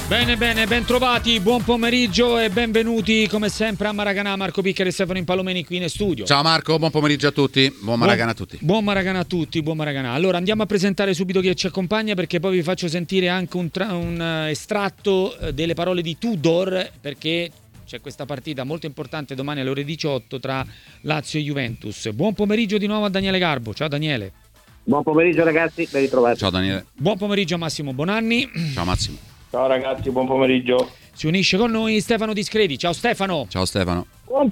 Bene, ben trovati, buon pomeriggio e benvenuti come sempre a Maracanã. Marco Piccheri e Stefano Impallomeni qui in studio. Ciao Marco, buon pomeriggio a tutti, buon Maracanã a tutti. Buon Maracanã a tutti, buon Maracanã. Allora andiamo a presentare subito chi ci accompagna, perché poi vi faccio sentire anche un estratto delle parole di Tudor, perché c'è questa partita molto importante domani alle ore 18 tra Lazio e Juventus. Buon pomeriggio di nuovo a Daniele Garbo. Ciao Daniele. Buon pomeriggio ragazzi, ben ritrovati. Ciao Daniele. Buon pomeriggio a Massimo Bonanni. Ciao Massimo. Ciao ragazzi, buon pomeriggio. Si unisce con noi Stefano Discredi. Ciao Stefano. Ciao Stefano. Buon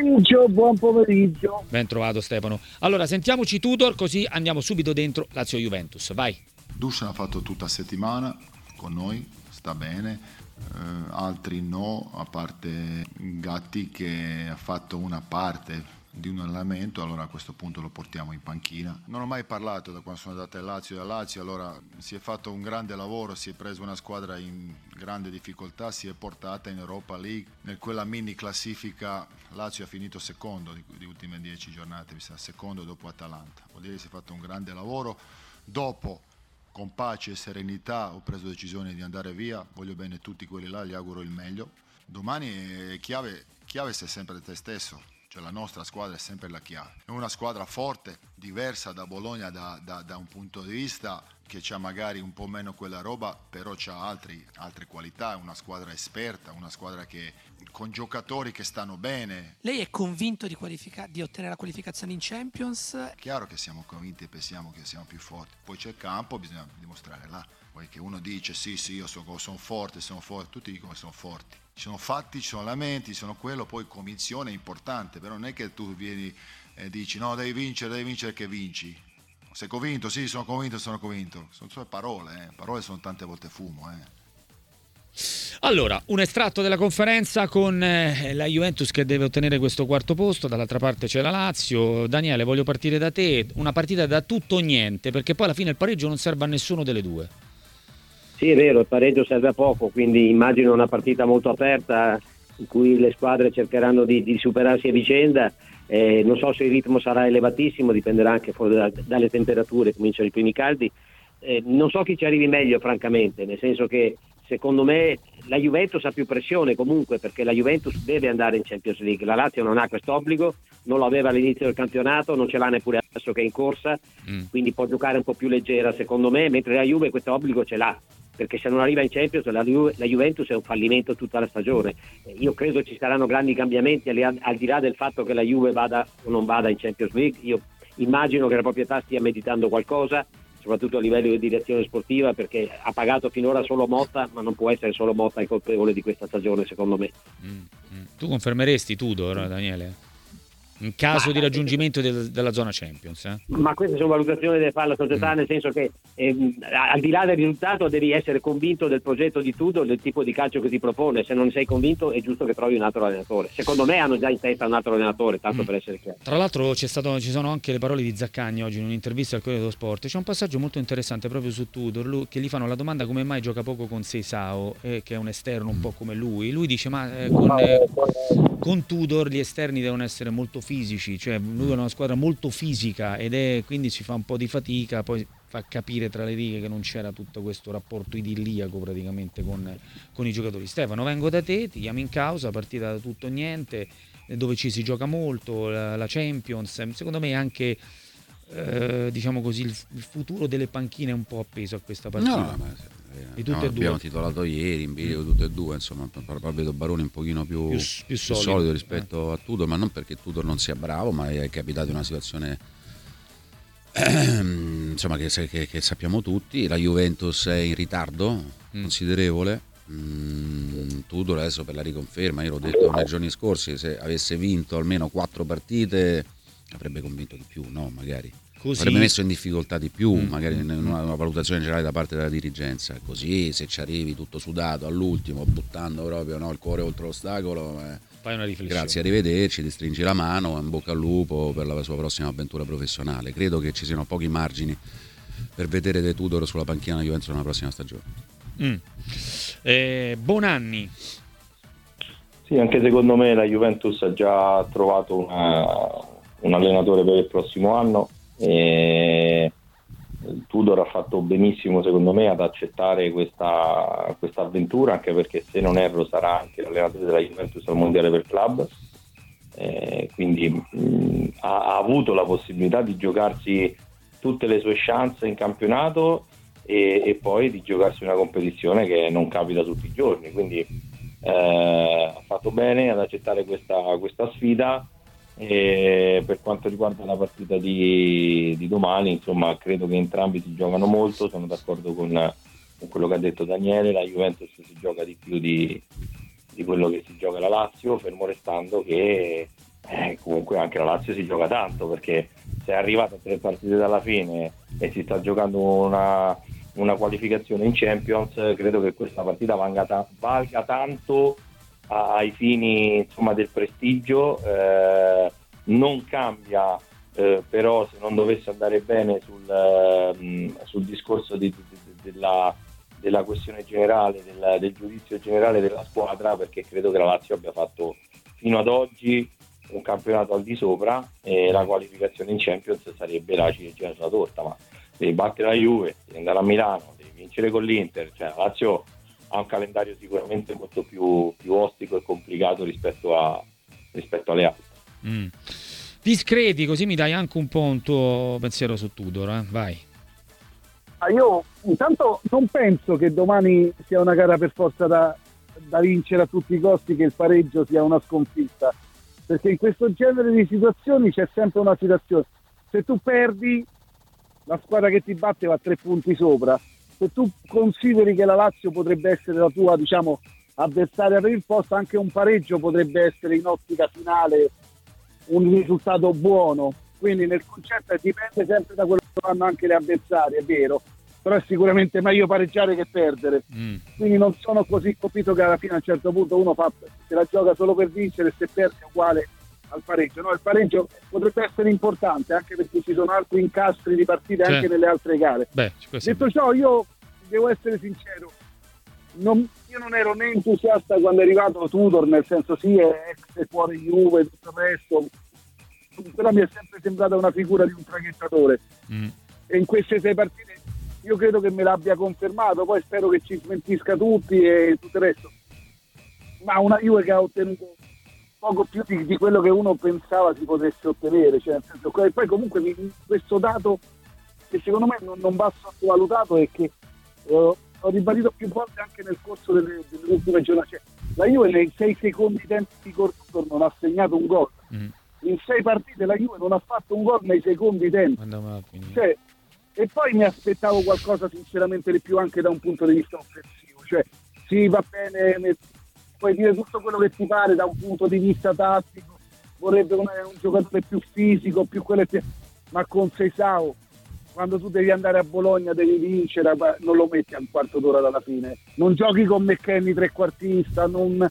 pomeriggio. Ben trovato Stefano. Allora sentiamoci Tudor, così andiamo subito dentro Lazio-Juventus. Vai. Dusan ha fatto tutta settimana con noi, sta bene, altri no, a parte Gatti che ha fatto una parte di un allenamento, allora a questo punto lo portiamo in panchina. Non ho mai parlato da quando sono andato a Lazio, allora si è fatto un grande lavoro, si è preso una squadra in grande difficoltà, si è portata in Europa League, in quella mini classifica Lazio ha finito secondo di ultime 10 giornate, mi sa, secondo dopo Atalanta, vuol dire che si è fatto un grande lavoro. Dopo, con pace e serenità, ho preso decisione di andare via, voglio bene tutti quelli là, gli auguro il meglio. Domani è chiave sei sempre te stesso. Cioè la nostra squadra è sempre la chiave. È una squadra forte, diversa da Bologna da un punto di vista che c'ha magari un po' meno quella roba, però c'ha altre qualità, è una squadra esperta, una squadra che con giocatori che stanno bene. Lei è convinto di ottenere la qualificazione in Champions? È chiaro che siamo convinti e pensiamo che siamo più forti. Poi c'è il campo, bisogna dimostrare là. Poi che uno dice sì, io sono forte, tutti dicono che sono forti. Ci sono fatti, ci sono lamenti, ci sono quello, poi convinzione è importante, però non è che tu vieni e dici no, devi vincere che vinci. Sei convinto? Sì, sono convinto. Sono solo parole, parole sono tante volte fumo. Allora, un estratto della conferenza con la Juventus che deve ottenere questo quarto posto, dall'altra parte c'è la Lazio. Daniele, voglio partire da te, una partita da tutto o niente, perché poi alla fine il pareggio non serve a nessuno delle due. Sì, è vero, il pareggio serve a poco, quindi immagino una partita molto aperta in cui le squadre cercheranno di superarsi a vicenda. Non so se il ritmo sarà elevatissimo, dipenderà anche dalle temperature, cominciano i primi caldi. Non so chi ci arrivi meglio francamente, nel senso che secondo me la Juventus ha più pressione comunque, perché la Juventus deve andare in Champions League, la Lazio non ha quest'obbligo, non lo aveva all'inizio del campionato, non ce l'ha neppure adesso che è in corsa, quindi può giocare un po' più leggera secondo me, mentre la Juve questo obbligo ce l'ha, perché se non arriva in Champions la Juventus è un fallimento tutta la stagione. Io credo ci saranno grandi cambiamenti al di là del fatto che la Juve vada o non vada in Champions League. Io immagino che la proprietà stia meditando qualcosa, soprattutto a livello di direzione sportiva, perché ha pagato finora solo Motta, ma non può essere solo Motta il colpevole di questa stagione secondo me. Tu confermeresti Tudor, Daniele? In caso di raggiungimento della zona Champions, Ma queste sono valutazioni che fa la società, nel senso che al di là del risultato devi essere convinto del progetto di Tudor, del tipo di calcio che ti propone. Se non sei convinto è giusto che trovi un altro allenatore. Secondo me hanno già in testa un altro allenatore, tanto per essere chiaro. Tra l'altro ci sono anche le parole di Zaccagni oggi in un'intervista al Corriere dello Sport. C'è un passaggio molto interessante proprio su Tudor, che gli fanno la domanda come mai gioca poco con Seisao, che è un esterno un po' come lui. Lui dice con Tudor gli esterni devono essere molto fisici, cioè lui è una squadra molto fisica quindi si fa un po' di fatica, poi fa capire tra le righe che non c'era tutto questo rapporto idilliaco praticamente con i giocatori. Stefano, vengo da te, ti chiamo in causa, partita da tutto o niente, dove ci si gioca molto, la Champions, secondo me anche diciamo così il futuro delle panchine è un po' appeso a questa partita. Di tutte e due. Abbiamo titolato ieri in video tutte e due, insomma vedo Baroni un pochino più solido rispetto a Tudor, ma non perché Tudor non sia bravo, ma è capitato in una situazione insomma che sappiamo tutti. La Juventus è in ritardo considerevole. Tudor adesso per la riconferma, io l'ho detto nei giorni scorsi, se avesse vinto almeno 4 partite avrebbe convinto di più, no? Magari avrebbe messo in difficoltà di più, magari in una valutazione generale da parte della dirigenza. Così se ci arrivi tutto sudato all'ultimo, buttando proprio il cuore oltre l'ostacolo, fai una riflessione. Grazie, arrivederci, ti stringi la mano, in bocca al lupo per la sua prossima avventura professionale. Credo che ci siano pochi margini per vedere De Tudor sulla panchina della Juventus nella prossima stagione. Bonanni. Sì, anche secondo me la Juventus ha già trovato un allenatore per il prossimo anno e Tudor ha fatto benissimo secondo me ad accettare questa avventura, anche perché se non erro sarà anche l'allenatore della Juventus al mondiale per club, quindi ha avuto la possibilità di giocarsi tutte le sue chance in campionato e poi di giocarsi una competizione che non capita tutti i giorni, quindi ha fatto bene ad accettare questa sfida. E per quanto riguarda la partita di domani, insomma, credo che entrambi si giocano molto, sono d'accordo con quello che ha detto Daniele, la Juventus si gioca di più di quello che si gioca la Lazio, fermo restando che comunque anche la Lazio si gioca tanto, perché se è arrivata a 3 partite dalla fine e si sta giocando una qualificazione in Champions, credo che questa partita valga tanto ai fini, insomma, del prestigio. Non cambia però, se non dovesse andare bene sul discorso della questione generale, del giudizio generale della squadra, perché credo che la Lazio abbia fatto fino ad oggi un campionato al di sopra e la qualificazione in Champions sarebbe la ciliegina sulla torta, ma devi battere la Juve, devi andare a Milano, devi vincere con l'Inter, cioè la Lazio ha un calendario sicuramente molto più ostico e complicato rispetto alle altre. Discreti, così mi dai anche un po' un tuo pensiero su Tudor, vai. Io intanto non penso che domani sia una gara per forza da vincere a tutti i costi, che il pareggio sia una sconfitta, perché in questo genere di situazioni c'è sempre una situazione: se tu perdi, la squadra che ti batte va 3 punti sopra. Se tu consideri che la Lazio potrebbe essere la tua, diciamo, avversaria per il posto, anche un pareggio potrebbe essere in ottica finale un risultato buono. Quindi nel concetto dipende sempre da quello che fanno anche le avversarie, è vero, però è sicuramente meglio pareggiare che perdere. Quindi non sono così convinto che alla fine a un certo punto uno se la gioca solo per vincere, se perde è uguale al pareggio. No, il pareggio potrebbe essere importante, anche perché ci sono altri incastri di partite anche nelle altre gare. Detto ciò, io devo essere sincero, io non ero né entusiasta quando è arrivato Tudor, nel senso sì, è ex fuori Juve e tutto il resto, però mi è sempre sembrata una figura di un traghettatore, e in queste 6 partite io credo che me l'abbia confermato. Poi spero che ci smentisca tutti e tutto il resto, ma una Juve che ha ottenuto poco più di quello che uno pensava si potesse ottenere, cioè, nel senso, poi comunque questo dato che secondo me non va sottovalutato è che ho ribadito più volte anche nel corso delle ultime giornate, cioè, la Juve nei 6 secondi tempi di corso non ha segnato un gol. In 6 partite la Juve non ha fatto un gol nei secondi tempi, cioè, e poi mi aspettavo qualcosa sinceramente di più anche da un punto di vista offensivo, cioè sì, va bene, puoi dire tutto quello che ti pare da un punto di vista tattico, vorrebbe un giocatore più fisico, più quello che, ma con Seisao, quando tu devi andare a Bologna devi vincere, non lo metti a un quarto d'ora dalla fine, non giochi con McKennie trequartista,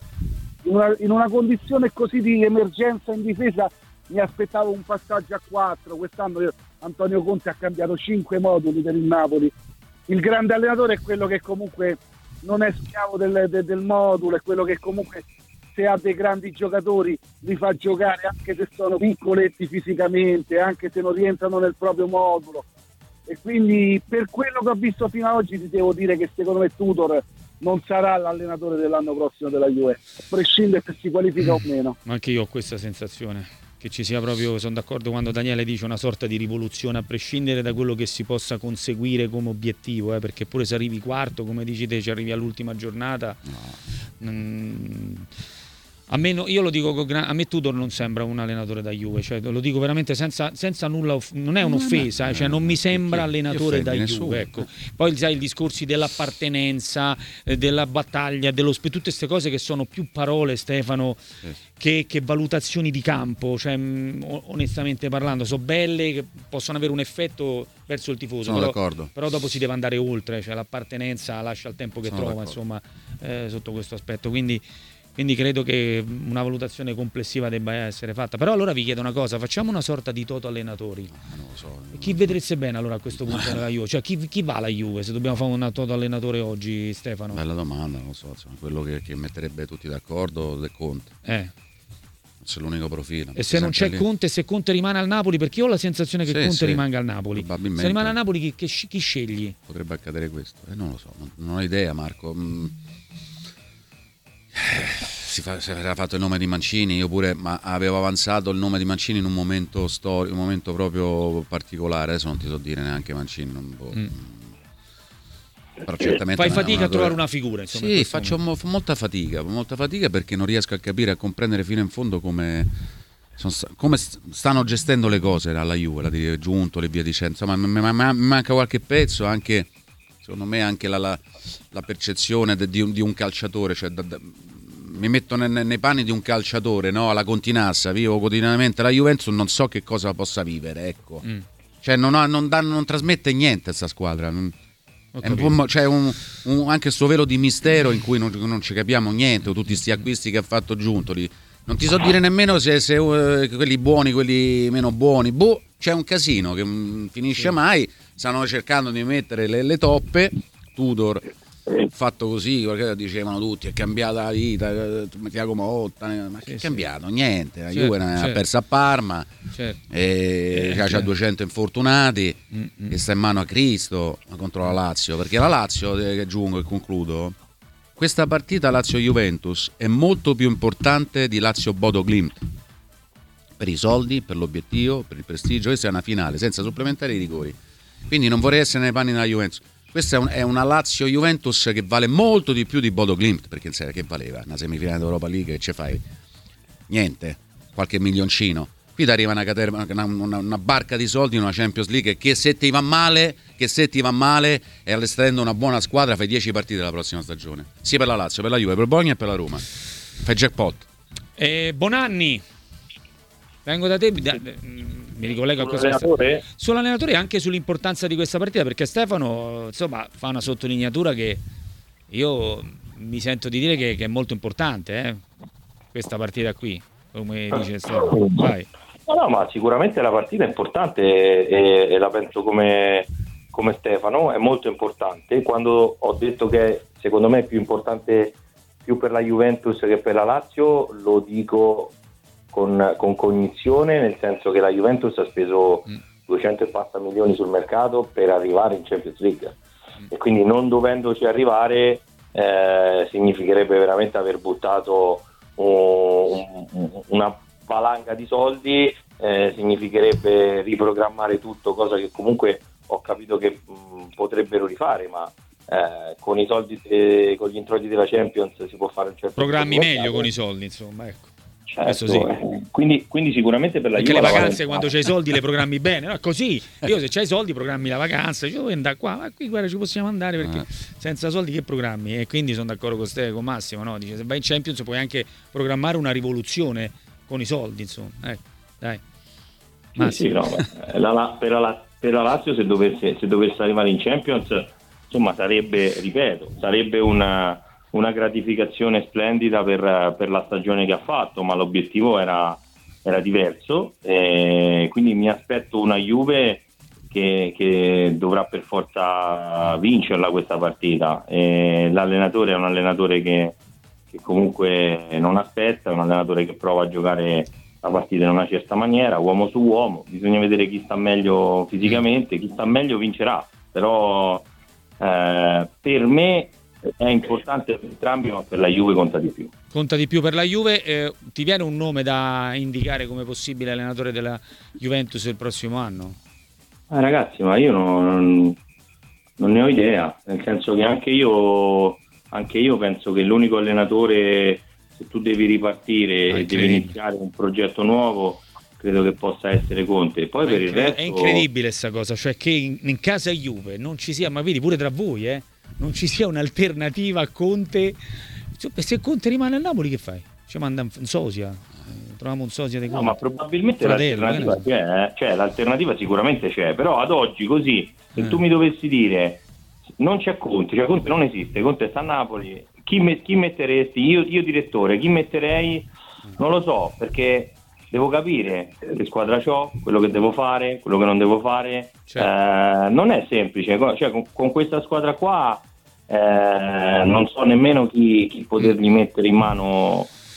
in una condizione così di emergenza in difesa. Mi aspettavo un passaggio a 4. Quest'anno Antonio Conte ha cambiato 5 moduli per il Napoli. Il grande allenatore è quello che comunque non è schiavo del modulo, è quello che comunque, se ha dei grandi giocatori, li fa giocare anche se sono piccoletti fisicamente, anche se non rientrano nel proprio modulo. E quindi per quello che ho visto fino ad oggi ti devo dire che secondo me Tudor non sarà l'allenatore dell'anno prossimo della Juve, a prescindere se si qualifica o meno. Anche io ho questa sensazione, che ci sia proprio, sono d'accordo quando Daniele dice una sorta di rivoluzione, a prescindere da quello che si possa conseguire come obiettivo, perché pure se arrivi quarto, come dici te, ci arrivi all'ultima giornata, a me io lo dico, a me Tudor non sembra un allenatore da Juve, cioè lo dico veramente senza nulla, non è un'offesa, cioè non mi sembra allenatore da Juve, ecco. Poi sai, i discorsi dell'appartenenza, della battaglia, tutte queste cose che sono più parole, Stefano, che valutazioni di campo, cioè onestamente parlando sono belle, che possono avere un effetto verso il tifoso, però dopo si deve andare oltre, cioè l'appartenenza lascia il tempo che trova, insomma, sotto questo aspetto, quindi credo che una valutazione complessiva debba essere fatta. Però allora vi chiedo una cosa, facciamo una sorta di toto allenatori. Non lo so. Chi vedreste bene allora a questo punto nella Juve? Cioè chi va alla Juve se dobbiamo fare un toto allenatore oggi, Stefano? Bella domanda, non lo so, quello che metterebbe tutti d'accordo del Conte. Questo è l'unico profilo. E se non c'è lì. Conte, se Conte rimane al Napoli, perché io ho la sensazione che Conte rimanga al Napoli. Probabilmente. Se rimane al Napoli chi scegli? Potrebbe accadere questo. Non lo so, non ho idea, Marco. Si era fatto il nome di Mancini, io pure, ma avevo avanzato il nome di Mancini in un momento storico, un momento proprio particolare. Adesso non ti so dire neanche Mancini. Però certamente fai fatica a trovare una figura, insomma. Sì, faccio molta fatica perché non riesco a capire, a comprendere fino in fondo come stanno gestendo le cose alla Juve, la Giunto e via dicendo. Insomma, mi manca qualche pezzo, anche secondo me anche la percezione di un calciatore, cioè mi metto nei panni di un calciatore, no? Alla Continassa, vivo quotidianamente la Juventus, non so che cosa possa vivere, ecco. Cioè non trasmette niente questa squadra. C'è anche il suo velo di mistero in cui non ci capiamo niente, tutti questi acquisti che ha fatto Giuntoli. Non ti so dire nemmeno se quelli buoni, quelli meno buoni. C'è un casino che non finisce mai. Stanno cercando di mettere le toppe. Tudor fatto così, perché dicevano tutti, è cambiata la vita, Thiago Motta, ma che è cambiato? Niente, la Juve ha perso a Parma, e c'ha 200 infortunati, e sta in mano a Cristo contro la Lazio, perché la Lazio, che aggiungo e concludo, questa partita Lazio-Juventus è molto più importante di Lazio-Bodo-Glimt, per i soldi, per l'obiettivo, per il prestigio. Questa è una finale senza supplementari e rigori, quindi non vorrei essere nei panni della Juventus. Questa è una Lazio-Juventus che vale molto di più di Bodo-Glimt, perché in serie che valeva? Una semifinale d'Europa League, che ci fai? Niente, qualche milioncino. Qui ti arriva una barca di soldi in una Champions League che se ti va male e all'estrendo una buona squadra fai 10 partite la prossima stagione. Sia per la Lazio, per la Juve, per il Bologna e per la Roma. Fai jackpot. Bonanni, vengo da te, mi ricollego a questo sull'allenatore e anche sull'importanza di questa partita, perché Stefano insomma fa una sottolineatura che io mi sento di dire che è molto importante, questa partita qui, come dice Stefano. Vai. No, ma sicuramente la partita è importante e la penso come Stefano, è molto importante. Quando ho detto che secondo me è più importante più per la Juventus che per la Lazio, lo dico con cognizione, nel senso che la Juventus ha speso 240 milioni sul mercato per arrivare in Champions League, e quindi non dovendoci arrivare significherebbe veramente aver buttato una valanga di soldi, significherebbe riprogrammare tutto, cosa che comunque ho capito che potrebbero rifare, ma con i soldi, con gli introiti della Champions si può fare un certo programmi meglio con i soldi, insomma, ecco. Certo, sì. Quindi sicuramente per la Juve le vacanze quando c'hai i soldi le programmi bene, no? Così io se c'hai i soldi programmi la vacanza, io devo andare qua, ma qui guarda ci possiamo andare, perché senza soldi che programmi? E quindi sono d'accordo con te, con Massimo, no? Dice, se vai in Champions puoi anche programmare una rivoluzione con i soldi, insomma, dai. Sì, no, per la Lazio se dovesse arrivare in Champions, insomma sarebbe una gratificazione splendida per la stagione che ha fatto, ma l'obiettivo era diverso, quindi mi aspetto una Juve che dovrà per forza vincerla questa partita. L'allenatore è un allenatore che comunque non aspetta, è un allenatore che prova a giocare la partita in una certa maniera, uomo su uomo. Bisogna vedere chi sta meglio fisicamente, chi sta meglio vincerà, però per me è importante per entrambi, ma per la Juve conta di più. Conta di più per la Juve. Ti viene un nome da indicare come possibile allenatore della Juventus il prossimo anno? Ragazzi, ma io non ne ho idea, nel senso che anche io penso che l'unico allenatore, se tu devi ripartire e devi iniziare un progetto nuovo, credo che possa essere Conte. Poi per il resto è incredibile sta cosa, cioè che in casa Juve non ci sia, ma vedi pure tra voi, non ci sia un'alternativa a Conte. Se Conte rimane a Napoli che fai? Ci manda un sosia, troviamo un sosia di Conte. No, ma probabilmente l'alternativa c'è, cioè l'alternativa sicuramente c'è, però ad oggi così, se tu mi dovessi dire non c'è Conte, cioè Conte non esiste, Conte sta a Napoli, chi metteresti? Io direttore, chi metterei? Non lo so, perché devo capire che squadra c'ho, quello che devo fare, quello che non devo fare. Non è semplice, cioè con questa squadra qua non so nemmeno chi potergli mettere in mano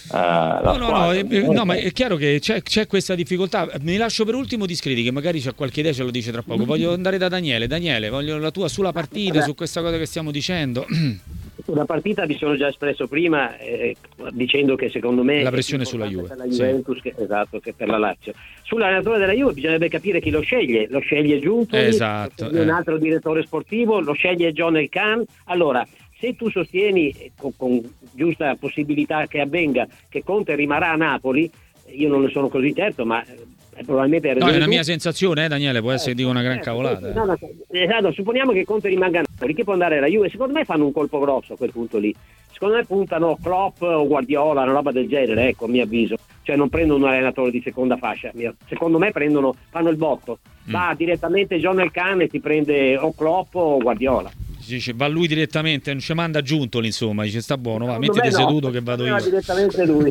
No, ma è chiaro che c'è questa difficoltà. Mi lascio per ultimo Discreti, che magari c'è qualche idea, ce lo dice tra poco. Voglio andare da Daniele. Daniele, voglio la tua sulla partita, su questa cosa che stiamo dicendo. Sulla partita mi sono già espresso prima dicendo che secondo me la pressione sulla Juve, per la Juventus, sì. che per la Lazio. Sull'allenatore della Juve bisognerebbe capire chi lo sceglie Giuntoli, esatto, un altro direttore sportivo, lo sceglie John El Khan. Allora, se tu sostieni con giusta possibilità che avvenga che Conte rimarrà a Napoli, io non ne sono così certo, ma probabilmente è una mia sensazione, Daniele, può essere dico una gran cavolata. No, supponiamo che Conte rimanga a Napoli, che può andare alla Juve. Secondo me fanno un colpo grosso a quel punto lì. Secondo me puntano Klopp o Guardiola, una roba del genere, ecco, a mio avviso. Cioè non prendono un allenatore di seconda fascia. Secondo me fanno il botto. Va direttamente John El Khan e ti prende o Klopp o Guardiola. Dice, va lui direttamente, non ci manda Giuntoli, insomma, dice sta buono, va, mettiti seduto che vado io. Va direttamente lui.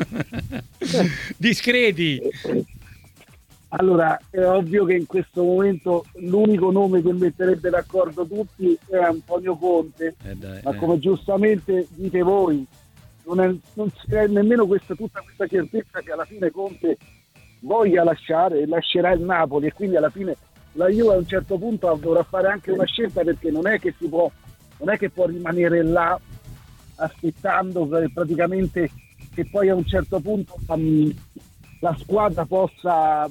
Discreti. Allora, è ovvio che in questo momento l'unico nome che metterebbe d'accordo tutti è Antonio Conte, ma come giustamente dite voi, non c'è nemmeno tutta questa certezza che alla fine Conte voglia lasciare e lascerà il Napoli, e quindi alla fine la Juve a un certo punto dovrà fare anche una scelta, perché non è che può rimanere là aspettando praticamente che poi a un certo punto la squadra possa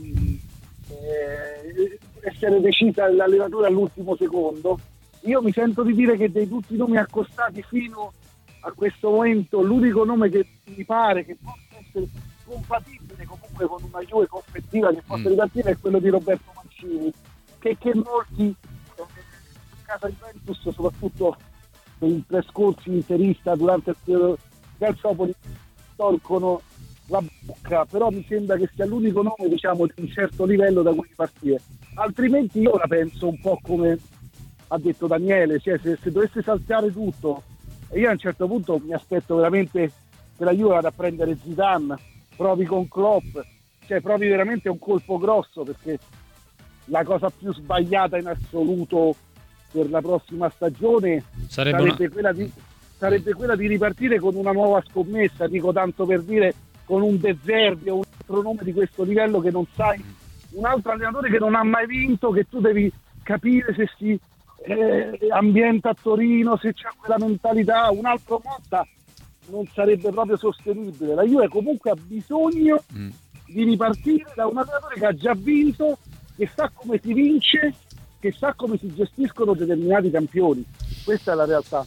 essere decisa dall'allenatore all'ultimo secondo. Io mi sento di dire che dei tutti i nomi accostati fino a questo momento l'unico nome che mi pare che possa essere compatibile comunque con una Juve competitiva che possa ripartire è quello di Roberto Mancini, che molti in casa Juventus, soprattutto per il trascorso interista durante il periodo del Napoli, tolgono la bocca, però mi sembra che sia l'unico nome, diciamo, di un certo livello da cui partire. Altrimenti io la penso un po' come ha detto Daniele, cioè se dovesse saltare tutto, e io a un certo punto mi aspetto veramente che la Juve vada a prendere Zidane, provi con Klopp, cioè provi veramente un colpo grosso, perché la cosa più sbagliata in assoluto per la prossima stagione sarebbe quella di ripartire con una nuova scommessa, dico tanto per dire, con un De Zerbi o un altro nome di questo livello che non sai, un altro allenatore che non ha mai vinto, che tu devi capire se si ambienta a Torino, se c'è quella mentalità. Un altro Motta non sarebbe proprio sostenibile. La Juve comunque ha bisogno di ripartire da un allenatore che ha già vinto, che sa come si vince, che sa come si gestiscono determinati campioni. Questa è la realtà.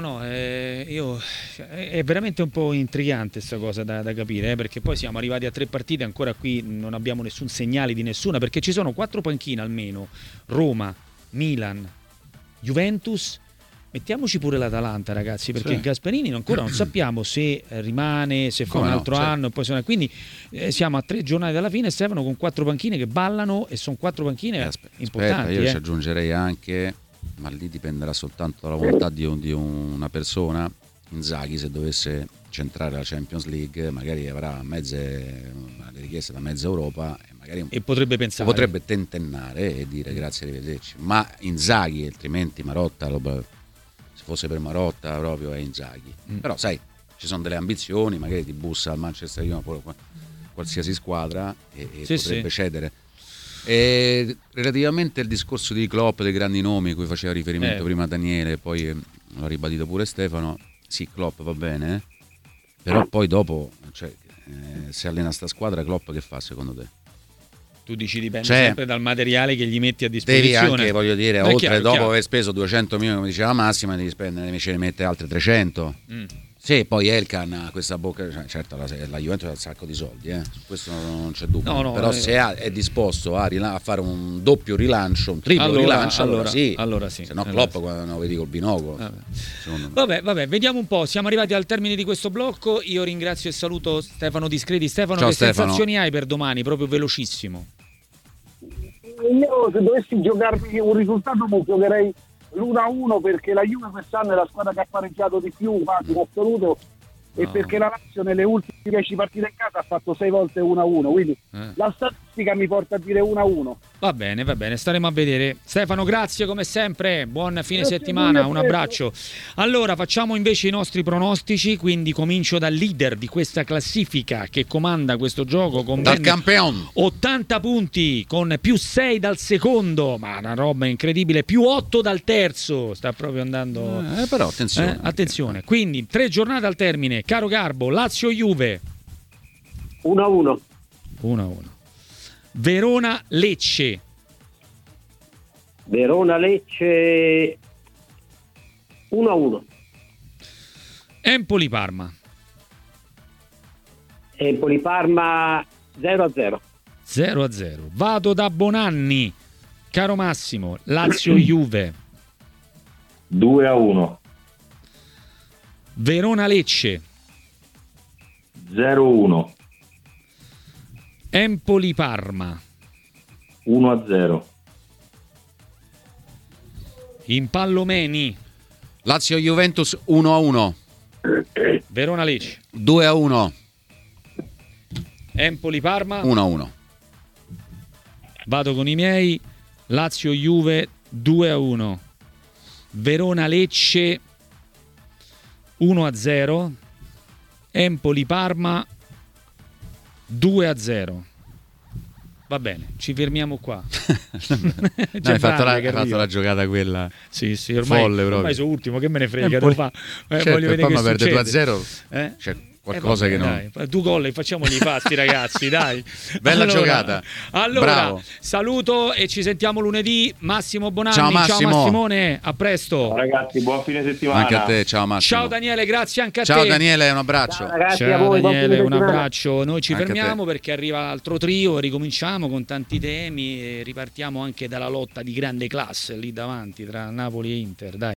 È veramente un po' intrigante questa cosa da capire, perché poi siamo arrivati a 3 partite, ancora qui non abbiamo nessun segnale di nessuna, perché ci sono 4 panchine almeno: Roma, Milan, Juventus, mettiamoci pure l'Atalanta, ragazzi, perché Gasperini ancora non sappiamo se rimane, se fa un altro anno, poi quindi siamo a 3 giornate dalla fine, Stefano, con 4 panchine che ballano, e sono 4 panchine importanti. Io ci aggiungerei anche, ma lì dipenderà soltanto dalla volontà di una persona. Inzaghi, se dovesse centrare la Champions League, magari avrà le richieste da mezza Europa e potrebbe pensare, potrebbe tentennare e dire grazie, arrivederci. Ma Inzaghi, altrimenti Marotta, se fosse per Marotta proprio è Inzaghi. Però sai, ci sono delle ambizioni, magari ti bussa al Manchester United, qualsiasi squadra, e potrebbe cedere. E relativamente al discorso di Klopp, dei grandi nomi a cui faceva riferimento prima Daniele, poi l'ha ribadito pure Stefano, sì, Klopp va bene, però poi dopo, se allena sta squadra, Klopp che fa secondo te? Tu dici dipende sempre dal materiale che gli metti a disposizione. Devi anche, voglio dire, oltre dopo aver speso 200 milioni, come diceva Massima, devi spendere, invece ne mette altre 300. Sì, poi Elkan ha questa bocca, certo la Juventus ha un sacco di soldi, su questo non c'è dubbio, però se è disposto a fare un doppio rilancio, un triplo rilancio, allora sì. Se no Klopp quando lo vedi col binocolo. Vabbè, vediamo un po', siamo arrivati al termine di questo blocco. Io ringrazio e saluto Stefano Discreti. Stefano, ciao, che Stefano. sensazioni hai per domani, proprio velocissimo? Io, se dovessi giocarmi un risultato, giocherei l'1-1, perché la Juve quest'anno è la squadra che ha pareggiato di più in assoluto, e perché la Lazio nelle ultime 10 partite in casa ha fatto 6 volte 1-1, quindi la statistica statistica mi porta a dire 1-1. Va bene, staremo a vedere. Stefano, grazie come sempre, buon fine Grazie settimana, mille, un abbraccio. Allora, facciamo invece i nostri pronostici, quindi comincio dal leader di questa classifica che comanda questo gioco con Dal ben campione. 80 punti, con più 6 dal secondo, ma una roba incredibile, più 8 dal terzo, sta proprio andando... Però attenzione. Attenzione, quindi 3 giornate al termine, caro Garbo, Lazio-Juve. 1-1. 1-1. Verona-Lecce. Verona-Lecce 1-1. Empoli-Parma. Empoli-Parma 0-0. 0-0. Vado da Bonanni, caro Massimo, Lazio-Juve. 2-1. Verona-Lecce. 0-1. Empoli-Parma. 1-0. Impallomeni. Lazio-Juventus 1-1. Verona-Lecce. 2-1. Empoli-Parma. 1-1. Vado con i miei. Lazio-Juve 2-1. Verona-Lecce 1-0. Empoli-Parma 2-0. Va bene, ci fermiamo qua. No, hai fatto la giocata quella. Sì, ormai, folle proprio. ormai sono ultimo, che me ne frega, Empoli- devo fa. Certo, Voglio vedere poi che ma perde succede. 2-0. C'è qualcosa vabbè, che non... dai, tu gol e facciamogli i pasti, ragazzi, dai. Bella giocata. Allora, Bravo. saluto e ci sentiamo lunedì. Massimo Bonanni, Ciao, Massimo. Massimone, a presto. Ciao ragazzi, buon fine settimana. Anche a te, ciao Massimo. Ciao Daniele, grazie anche a Ciao te. Daniele, un abbraccio. Ciao ragazzi, a Ciao voi, buon Daniele, fine un settimana. abbraccio. Noi ci Anche a fermiamo te. perché arriva l'altro trio, ricominciamo con tanti temi e ripartiamo anche dalla lotta di grande classe lì davanti tra Napoli e Inter. Dai.